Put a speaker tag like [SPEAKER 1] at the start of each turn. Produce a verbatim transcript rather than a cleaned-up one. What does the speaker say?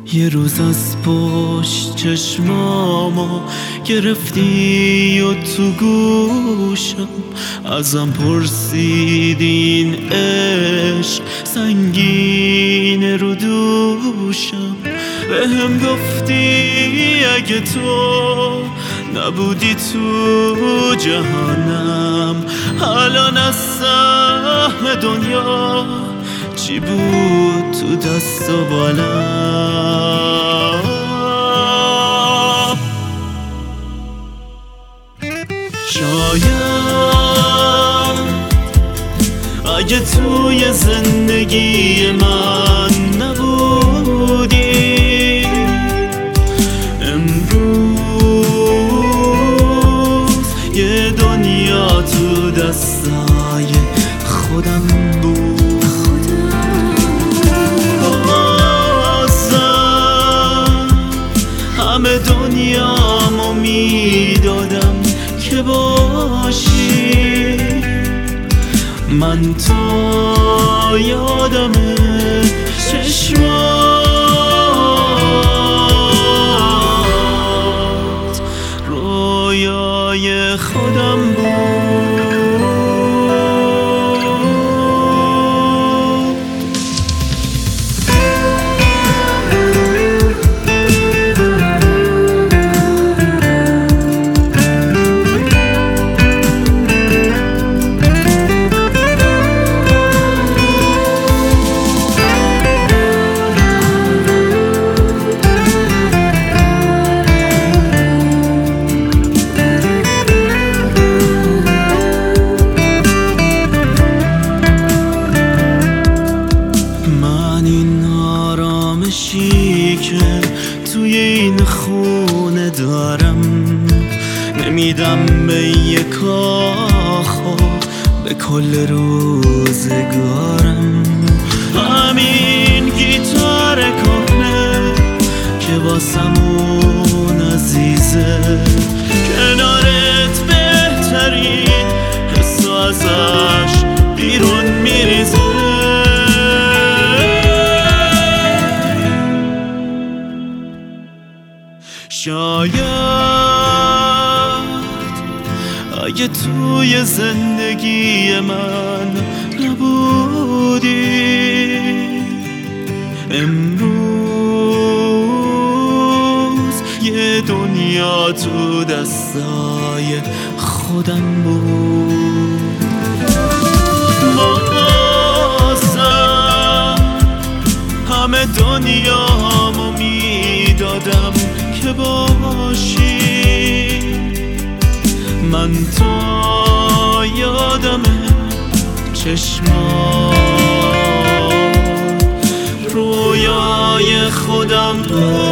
[SPEAKER 1] یه روز از پشت چشمامو گرفتی و تو گوشم ازم پرسیدی این عشق سنگینه رو دوشم. بهم گفتی اگه تو نبودی تو جهانم الان از سهم دنیا چی بود تو دست و بالم. شاید اگه توی زندگی من نبودی امروز یه دنیا تو دستای خودم بود. همه دنیامو میدادم که باشی من تو یادم چشمات رویای خودم بود. که توی این خونه دارم نمیدم به یه کاخو به کل روزگارم. همین گیتار کهنه که واسمون عزیزه کنارت بهترین حسو ازش بیرون میریزه. شاید اگه توی زندگی من نبودی امروز یه دنیا تو دستای خودم بود. بازم همه دنیامو میدادم که باشی من تو یادم چشمات رویای خودم بود.